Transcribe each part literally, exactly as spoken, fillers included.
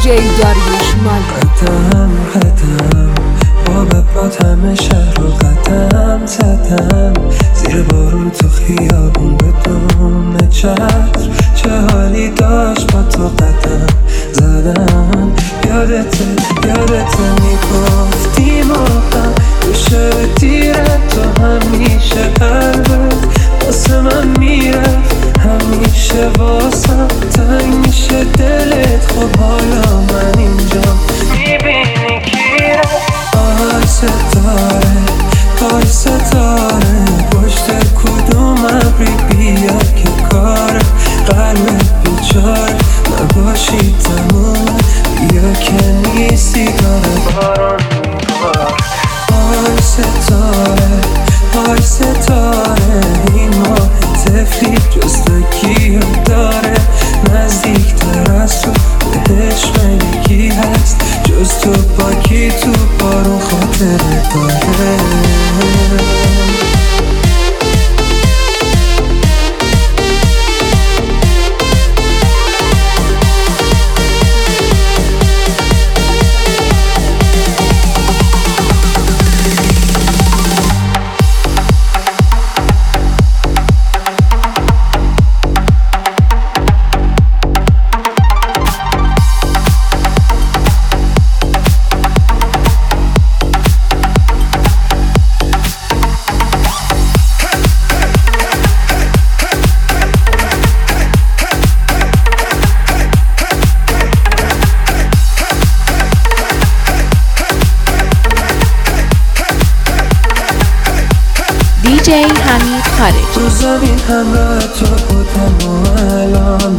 داریوش مال قدم قدم با ببات همه شهر رو قدم زدم زیر بارون تو خیابون بدون چتر چه حالی داشت با تو قدم زدم یادته یادته میگفتی موقع گوشه به تیرت تو همیشه قلبت واسه من میرفت همیشه واسم تنگ میشه دلت خب حالا من اینجا میبینی کی رفت آهای ستاره آهای ستاره پشت کدوم ابری بیا که کار قلبت بیچاره نباشی تموم بیا که نیستی داره باران میبار آهای ستاره آهای ستاره این ماه تفلی جستگی داره نزدیکتر از تو بهش مگی هست جز تو با کی تو بارون خاطره داره دی جی حمید خارج رو زمین همراه تو بودم و الان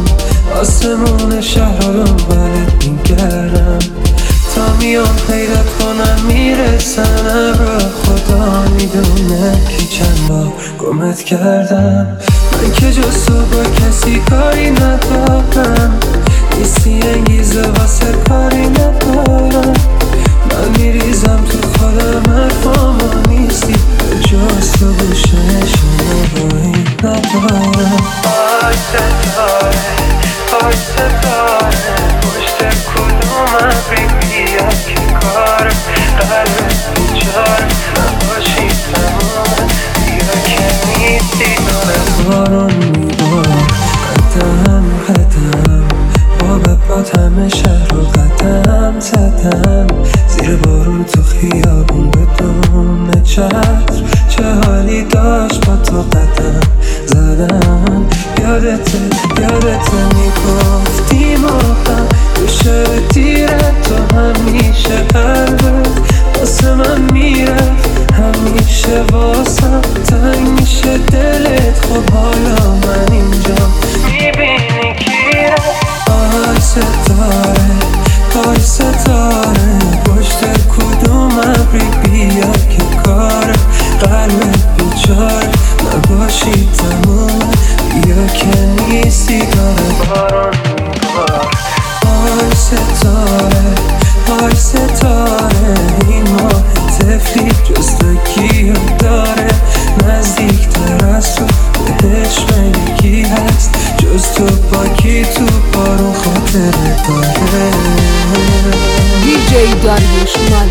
آسمون شهر رو دنبالت میگردم تا میام پیدات کنم میرسن ابرا خدا میدونه که چند بار گمت کردم من که جز تو با کسی کاری ندارم نیستی انگیزه واسه کاری ندارم من میریزم تو خودم حرفامو نیستی جز تو گوششونو با این ندارم آی ستاره آی ستاره پشت کدوم ابری بیا که کارم قلبت بیچاره نباشی تمام بیا که نیستی داره بارون میبار قدم قدم با ببات همه شهر رو قدم زدم زیر بارون تو خیابون بدون چتر چه حالی داشت با تو قدم زدم یادته یادته میگفتی موقع گوشه به تیرت تو همیشه قلبت واسه من میرفت همیشه واسم تنگ میشه دلت خب حالا من اینجا میبینی کی رفت آهای ستاره آهای ستاره پشت کدوم ابری بیا که کار قلبت بیچاره نباشی تموم بیا که نیستی داره باران میبار آهای ستاره آهای ستاره این ماه تفلی جستگی داره نزدیکتر از تو بهش مگی هست جز تو با کی تو بارون خاطره داره دی جی داریوش مال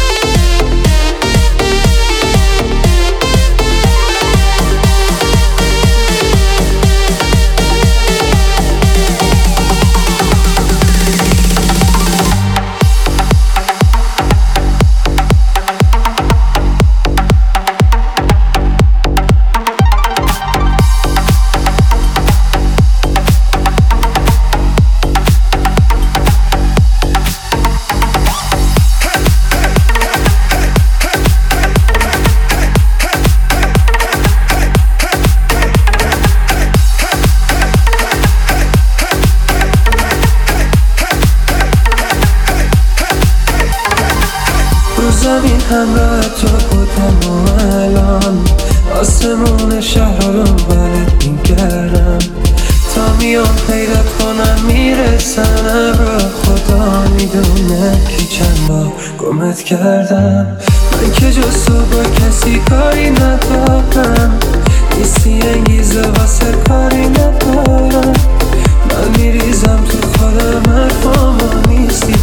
زمین همراه تو بودم و الان آسمون شهر رو دنبالت میگردم تا میام پیدات کنم میرسن ابرا خدا میدونه که چند بار گمت کردم من که جز تو با کسی کاری ندارم نیستی انگیزه واسه کاری ندارم من میریزم تو خودم حرفامو نیستی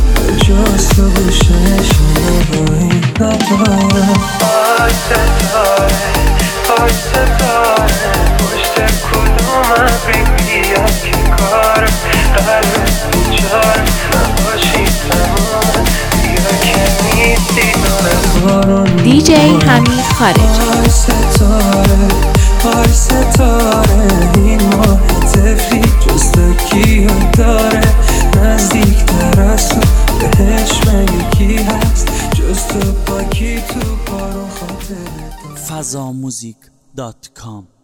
حمید خارجی. آی ستاره آی ستاره این ماه تفری جز تو کیو داره نزدیکتر از تو بهش مگه کی هست جز تو با کی تو بارون خاطره فضا موزیک دات کام